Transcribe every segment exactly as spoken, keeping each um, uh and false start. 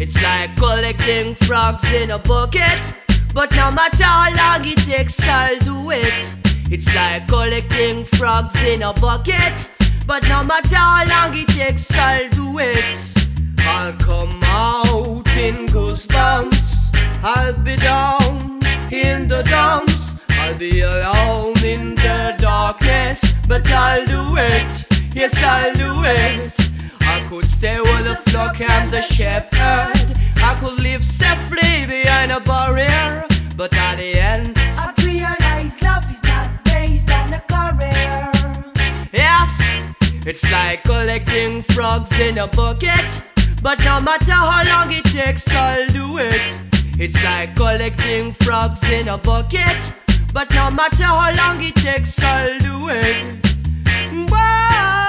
It's like collecting frogs in a bucket, but no matter how long it takes, I'll do it. It's like collecting frogs in a bucket, but no matter how long it takes, I'll do it. I'll come out in goosebumps, I'll be down in the dumps, I'll be alone in the darkness, but I'll do it, yes I'll do it. I could stay with the flock and the shepherd, I could live safely behind a barrier, but at the end I realize love is not based on a career. Yes, it's like collecting frogs in a bucket, but no matter how long it takes, I'll do it. It's like collecting frogs in a bucket, but no matter how long it takes, I'll do it. Whoa,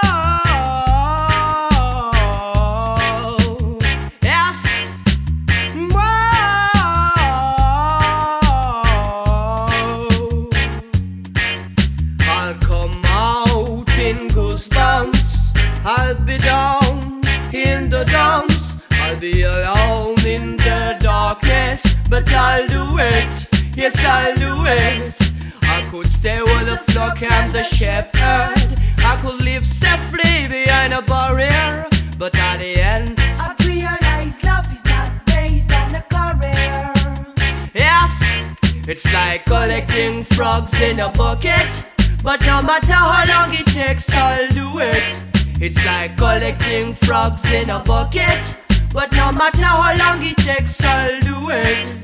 yes, whoa. I'll come out in goosebumps, I'll be down in the dumps, I'll be alone in the darkness, but I'll do it, yes I'll do it. I could stay with the flock and the shepherd, I could live safely behind a barrier, but at the end I realize love is not based on a career. yes, it's like collecting frogs in a bucket, but no matter how long it takes, I'll do it. It's like collecting frogs in a bucket, but no matter how long it takes, I'll do it.